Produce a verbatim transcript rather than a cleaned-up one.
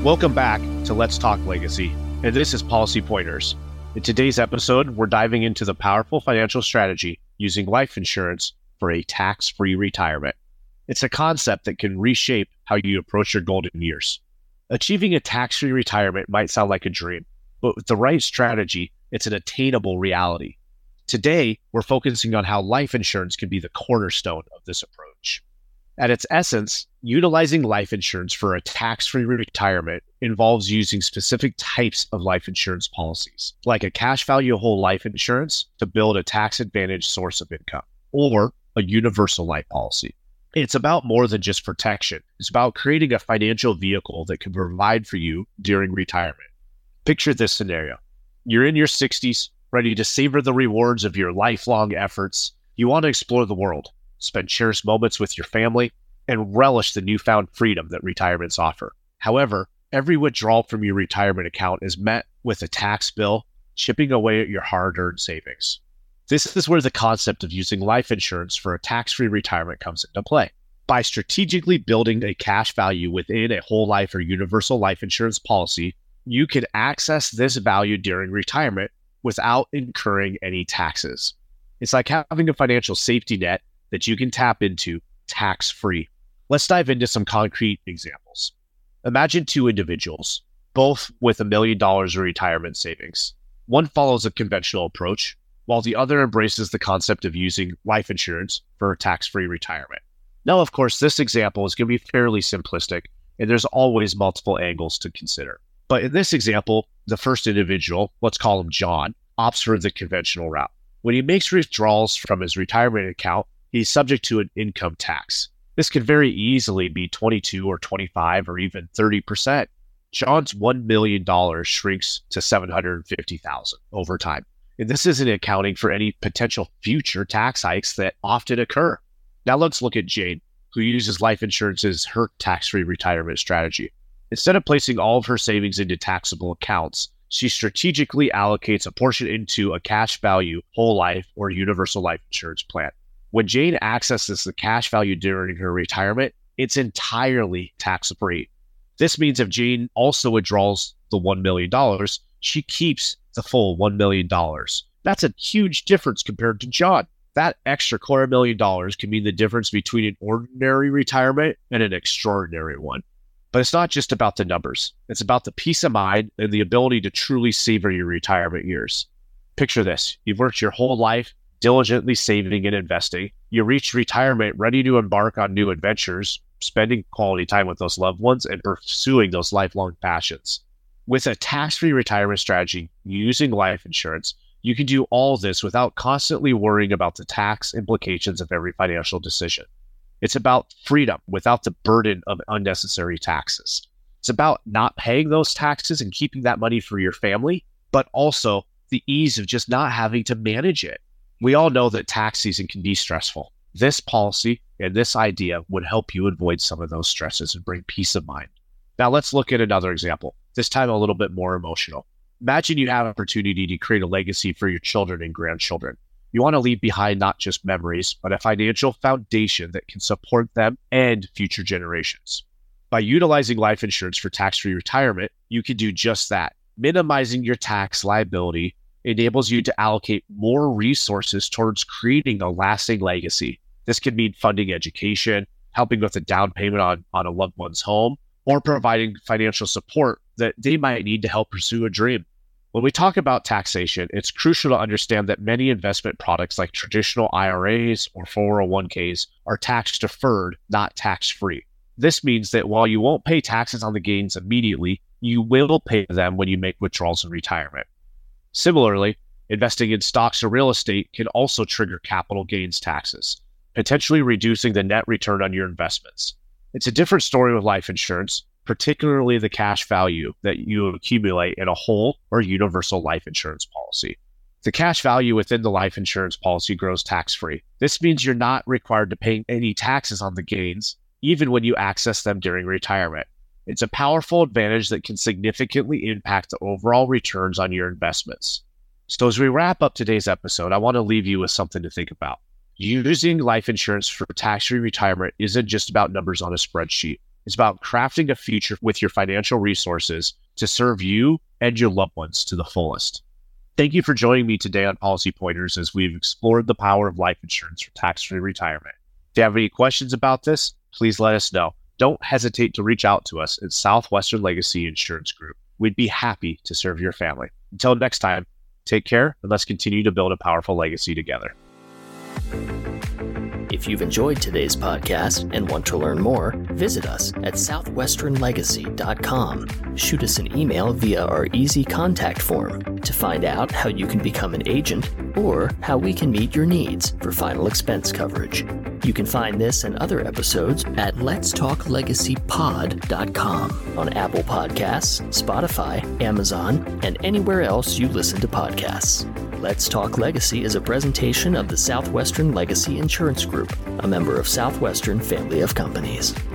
Welcome back to Let's Talk Legacy, and this is Policy Pointers. In today's episode, we're diving into the powerful financial strategy using life insurance for a tax-free retirement. It's a concept that can reshape how you approach your golden years. Achieving a tax-free retirement might sound like a dream, but with the right strategy, it's an attainable reality. Today, we're focusing on how life insurance can be the cornerstone of this approach. At its essence, utilizing life insurance for a tax-free retirement involves using specific types of life insurance policies, like a cash value whole life insurance to build a tax-advantaged source of income, or a universal life policy. It's about more than just protection. It's about creating a financial vehicle that can provide for you during retirement. Picture this scenario. You're in your sixties, ready to savor the rewards of your lifelong efforts. You want to explore the world, spend cherished moments with your family, and relish the newfound freedom that retirements offer. However, every withdrawal from your retirement account is met with a tax bill chipping away at your hard-earned savings. This is where the concept of using life insurance for a tax-free retirement comes into play. By strategically building a cash value within a whole life or universal life insurance policy, you can access this value during retirement without incurring any taxes. It's like having a financial safety net that you can tap into tax-free. Let's dive into some concrete examples. Imagine two individuals, both with a million dollars of retirement savings. One follows a conventional approach, while the other embraces the concept of using life insurance for a tax-free retirement. Now, of course, this example is going to be fairly simplistic, and there's always multiple angles to consider. But in this example, the first individual, let's call him John, opts for the conventional route. When he makes withdrawals from his retirement account, he's subject to an income tax. This could very easily be twenty-two or twenty-five or even thirty percent. John's one million dollars shrinks to seven hundred fifty thousand dollars over time. And this isn't accounting for any potential future tax hikes that often occur. Now let's look at Jane, who uses life insurance as her tax-free retirement strategy. Instead of placing all of her savings into taxable accounts, she strategically allocates a portion into a cash value whole life or universal life insurance plan. When Jane accesses the cash value during her retirement, it's entirely tax-free. This means if Jane also withdraws the one million dollars, she keeps the full one million dollars. That's a huge difference compared to John. That extra quarter million dollars can mean the difference between an ordinary retirement and an extraordinary one. But it's not just about the numbers. It's about the peace of mind and the ability to truly savor your retirement years. Picture this. You've worked your whole life diligently saving and investing. You reach retirement ready to embark on new adventures, spending quality time with those loved ones, and pursuing those lifelong passions. With a tax-free retirement strategy using life insurance, you can do all this without constantly worrying about the tax implications of every financial decision. It's about freedom without the burden of unnecessary taxes. It's about not paying those taxes and keeping that money for your family, but also the ease of just not having to manage it. We all know that tax season can be stressful. This policy and this idea would help you avoid some of those stresses and bring peace of mind. Now let's look at another example, this time a little bit more emotional. Imagine you have an opportunity to create a legacy for your children and grandchildren. You want to leave behind not just memories, but a financial foundation that can support them and future generations. By utilizing life insurance for tax-free retirement, you can do just that. Minimizing your tax liability enables you to allocate more resources towards creating a lasting legacy. This could mean funding education, helping with a down payment on, on a loved one's home, or providing financial support that they might need to help pursue a dream. When we talk about taxation, it's crucial to understand that many investment products like traditional I R As or four oh one k's are tax deferred, not tax-free. This means that while you won't pay taxes on the gains immediately, you will pay them when you make withdrawals in retirement. Similarly, investing in stocks or real estate can also trigger capital gains taxes, potentially reducing the net return on your investments. It's a different story with life insurance, particularly the cash value that you accumulate in a whole or universal life insurance policy. The cash value within the life insurance policy grows tax-free. This means you're not required to pay any taxes on the gains, even when you access them during retirement. It's a powerful advantage that can significantly impact the overall returns on your investments. So as we wrap up today's episode, I want to leave you with something to think about. Using life insurance for tax-free retirement isn't just about numbers on a spreadsheet. It's about crafting a future with your financial resources to serve you and your loved ones to the fullest. Thank you for joining me today on Policy Pointers as we've explored the power of life insurance for tax-free retirement. If you have any questions about this, please let us know. Don't hesitate to reach out to us at Southwestern Legacy Insurance Group. We'd be happy to serve your family. Until next time, take care and let's continue to build a powerful legacy together. If you've enjoyed today's podcast and want to learn more, visit us at southwestern legacy dot com. Shoot us an email via our easy contact form to find out how you can become an agent or how we can meet your needs for final expense coverage. You can find this and other episodes at lets talk legacy pod dot com on Apple Podcasts, Spotify, Amazon, and anywhere else you listen to podcasts. Let's Talk Legacy is a presentation of the Southwestern Legacy Insurance Group, a member of Southwestern Family of Companies.